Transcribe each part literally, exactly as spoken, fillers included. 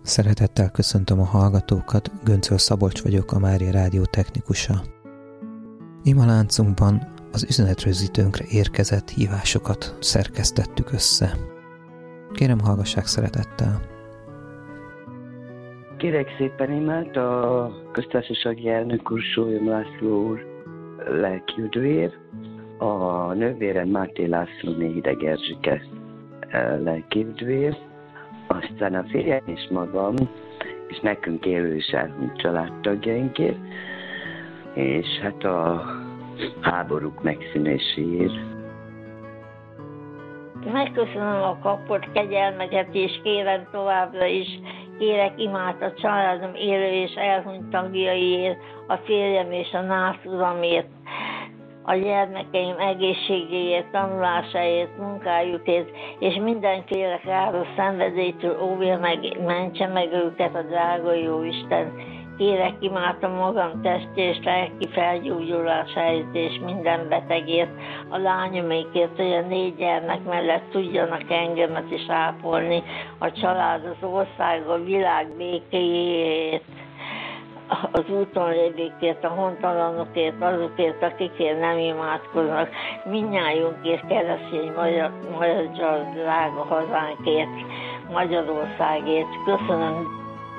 Szeretettel köszöntöm a hallgatókat, Göncöl Szabolcs vagyok, a Mária Rádió technikusa. Imaláncunkban az üzenetrögzítőnkre érkezett hívásokat szerkesztettük össze. Kérem, hallgassák szeretettel. Kérek szépen imád a köztársasági elnök úr, Sólyom László úr lelkiüdvéért, a nővérem Máté Lászlóné Hideg Erzsike lelkiüdvéért, aztán a férjem és magam, és nekünk élő és elhunyt családtagjainkért, és hát a háborúk megszűnéséért. Megköszönöm a kapott kegyelmeket, és kérem továbbra is, kérek imád a családom élő és elhunyt tagjaiért, a férjem és a nászuramért, a gyermekeim egészségéért, tanulásáért, munkájukért, és mindenféle káros szenvedélytől óvja meg, mentse meg őket a drága Jóisten. Kérek imádtam magam testi és lelki felgyógyulásáért és minden betegért, a lányomékért, hogy a négy gyermek mellett tudjanak engemet is ápolni, a család, az ország, a világ békéjét, az úton lévőkért, a hontalanokért, azokért, akikért nem imádkoznak, mindnyájunkért, keresztény magyar, magyar drága hazánkért, Magyarországért. Köszönöm.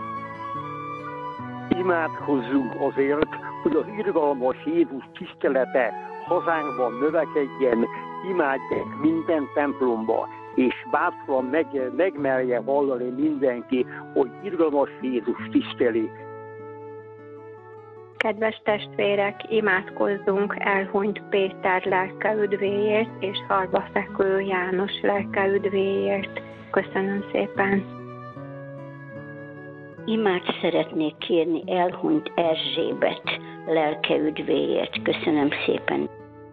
Imádkozzunk azért, hogy az irgalmas Jézus tisztelete hazánkban növekedjen, imádják minden templomba, és bátran meg, megmerje hallani mindenki, hogy irgalmas Jézus tiszteli. Kedves testvérek, imádkozzunk elhunyt Péter lelkeüdvéért és halva fekvő János lelkeüdvéért. Köszönöm szépen. Imád szeretnék kérni elhunyt Erzsébet lelkeüdvéért. Köszönöm szépen.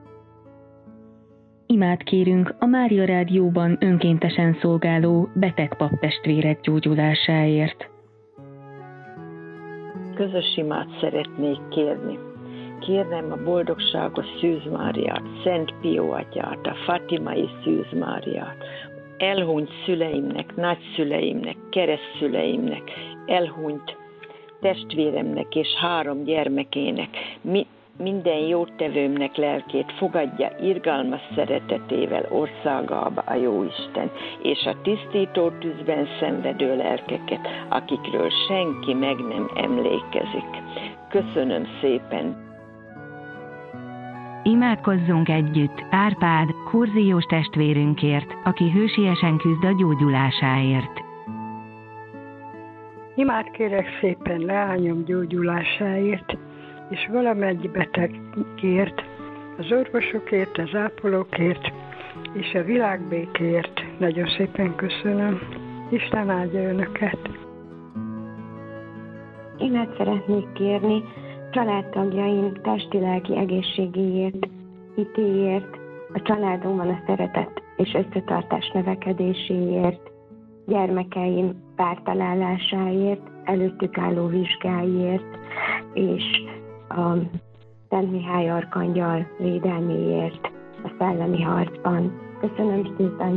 Imát kérünk a Mária Rádióban önkéntesen szolgáló beteg paptestvérek gyógyulásáért. Közös imát szeretnék kérni. Kérnem a boldogságos Szűz Máriát, Szent Pió atyát, a Fatimai Szűz Máriát, elhunyt szüleimnek, nagyszüleimnek, keresztszüleimnek, elhunyt testvéremnek és három gyermekének, mi, minden jótevőmnek lelkét fogadja irgalmas szeretetével országába a Jóisten, és a tisztító tűzben szenvedő lelkeket, akikről senki meg nem emlékezik. Köszönöm szépen! Imádkozzunk együtt Árpád, kurziós testvérünkért, aki hősiesen küzd a gyógyulásáért. Imád kérek szépen leányom gyógyulásáért, és valamennyi betegért, az orvosokért, az ápolókért, és a világbékéért. Nagyon szépen köszönöm. Isten áldja önöket! Imát szeretnék kérni családtagjaim testi-lelki egészségéért, hitéért, a családomban a szeretet és összetartás növekedéséért, gyermekeim pártalálásáért, előttük álló vizsgáért, és a Szent Mihály arkangyal védelméért a szellemi harcban. Köszönöm szépen!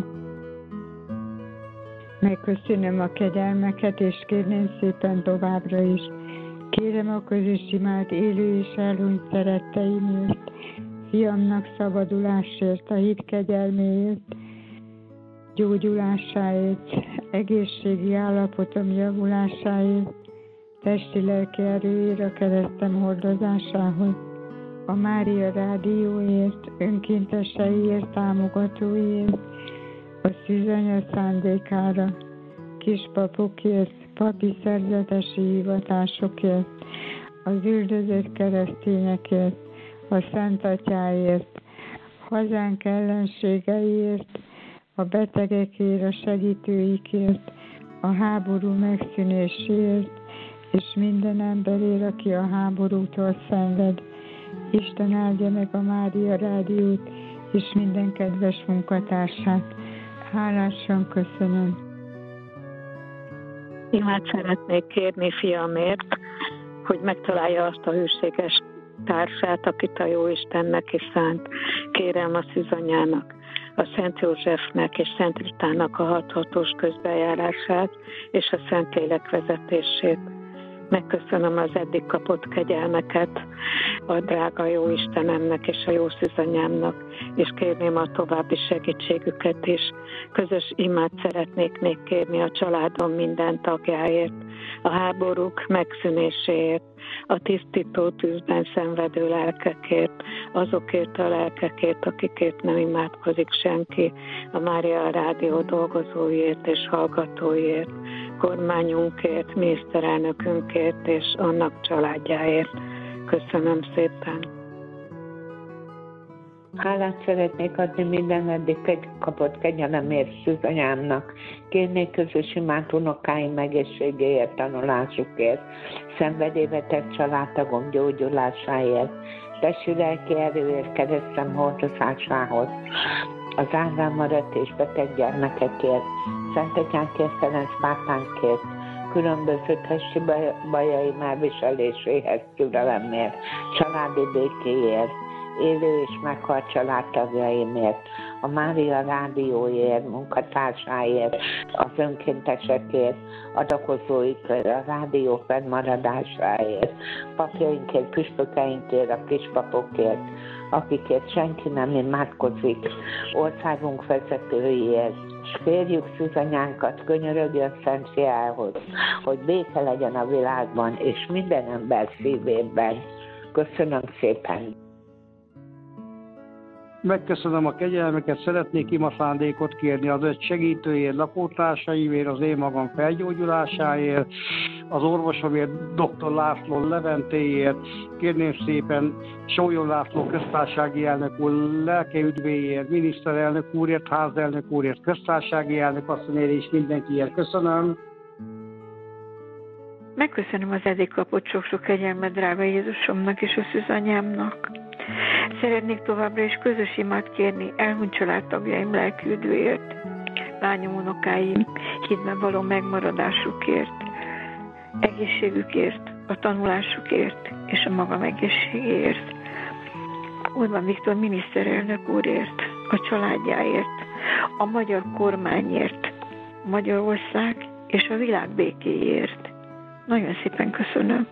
Megköszönöm a kegyelmeket, és kérném szépen továbbra is. Kérem a közös imát élő és elhunyt szeretteimért, fiamnak szabadulásért, a hit kegyelméért, gyógyulásáért, egészségi állapotom javulásáért, testi-lelki erőért, a keresztem hordozásához, a Mária Rádióért, önkénteseiért, támogatóiért, a szűzanya szándékára, kispapokért, papi szerzetesi hivatásokért, az üldözött keresztényekért, a Szent Atyáért, hazánk ellenségeiért, a betegekért, a segítőikért, a háború megszűnéséért, és minden emberért, aki a háborútól szenved. Isten áldja meg a Mária Rádiót, és minden kedves munkatársát. Hálásan köszönöm. Imát szeretnék kérni fiamért, hogy megtalálja azt a hűséges társát, akit a Jóistennek is szánt. Kérem a szűzanyának, a Szent Józsefnek és Szent Ritának a hathatós közbejárását és a Szentlélek vezetését. Megköszönöm az eddig kapott kegyelmeket a drága jó Istenemnek és a jó szűzanyámnak, és kérném a további segítségüket is. Közös imát szeretnék még kérni a családom minden tagjáért, a háborúk megszűnéséért, a tisztító tűzben szenvedő lelkekért, azokért a lelkekért, akikért nem imádkozik senki, a Mária Rádió dolgozóiért és hallgatóiért, kormányunkért, miniszterelnökünkért és annak családjáért. Köszönöm szépen! Hálát szeretnék adni minden eddig egy kapott kegyelemért szűzanyámnak. Kérnék közös imát unokáim egészségéért, tanulásukért, szenvedélybeteg családtagom gyógyulásáért, testi lelki erőért, keresztem hordozásához, az áldán maradt és beteg gyermekekért, Szentegyánkért, Ferenc pápánkért, különböző testi bajaim elviseléséhez, türelemért, családi békéért, élő és meghalt családtagjaimért, a Mária Rádióért, munkatársáért, az önkéntesekért, adakozóikért, a rádió fennmaradásáért, papjainkért, püspökeinkért, a kispapokért, akikért senki nem imádkozik, országunk vezetőiért, és kérjük szűzanyánkat, könyörögjön Szent Fiához, hogy béke legyen a világban, és minden ember szívében. Köszönöm szépen! Megköszönöm a kegyelmeket, szeretnék imaszándékot kérni az öt segítőért, lakótársaimért, az én magam felgyógyulásáért, az orvosomért, dr. László Leventéért, kérném szépen Sólyom László köztársasági elnök úr lelkeüdvéért, miniszterelnök úrért, házelnök úrért, köztársasági elnök asszonyért és mindenkiért. Köszönöm. Megköszönöm az eddig kapott sok-sok kegyelmet drága Jézusomnak és a szűzanyámnak. Szeretnék továbbra is közös imát kérni elhunyt családtagjaim lelkiüdvéért, lányom, unokáim hitben való megmaradásukért, egészségükért, a tanulásukért és a magam egészségéért. Orbán Viktor miniszterelnök úrért, a családjáért, a magyar kormányért, Magyarország és a világ békéért. Nagyon szépen köszönöm.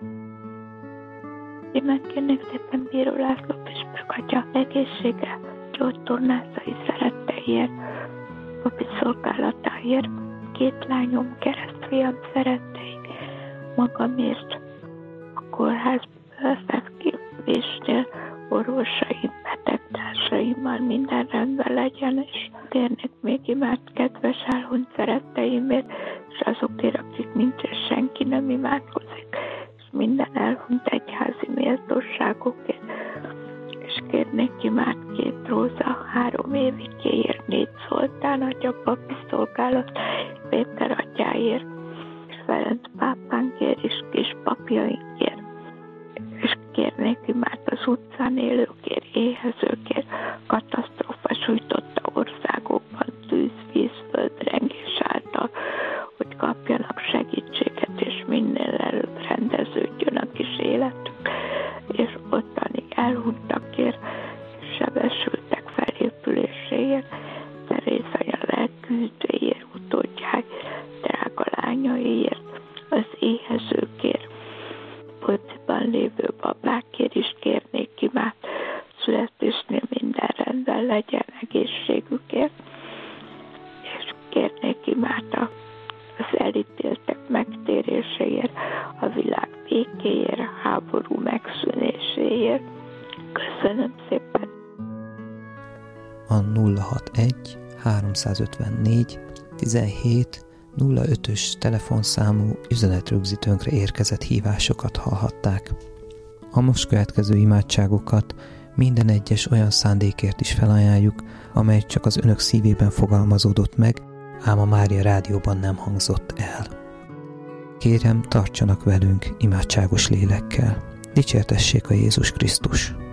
Én kérnék szépen Bíró László püspök atya egészsége, gyógytornázai szeretteiért, papi szolgálatáért, két lányom, keresztfiam szerettei, magamért, a kórház felképésnél orvosaim, betegtársaimmal minden rendben legyen, és kérnék még imát kedves elhunyt szeretteimért, és azokért, akik nincsen, senki nem imádkozik, és minden elhunyt egyházi méltóságokért, és kérnék imát két Róza, három évikéért, négy Zoltán atya, papi szolgálat, Péter atyáért, és Ferenc pápánkért, és kis papjainkért, és kérnék imát az utcán élőkért, éhezőkért, katasztrófa sújtotta országokban, tűz, víz, földrengés által, hogy kapjanak segítséget, és minél előbb rendeződjön a kis életük, és ottani elhunytakért, és sebesültek felépüléséért, Terézanya lelküldőjét, utódjáért, drága lányaiért, az éhezőkért, fociban lévő babákért is kérnék imát, születésnél minden rendben legyen, egészségükért, és kérnék imát az elítéltek megtéréséért, a világ békéért, a háború megszűnéséért. Köszönöm szépen! A nulla hatvanegy háromszázötvennégy tizenhét nulla ötös telefonszámú üzenetrögzítőnkre érkezett hívásokat hallhatták. A most következő imádságokat minden egyes olyan szándékért is felajánljuk, amely csak az önök szívében fogalmazódott meg, ám a Mária Rádióban nem hangzott el. Kérem, tartsanak velünk imádságos lélekkel. Dicsértessék a Jézus Krisztus!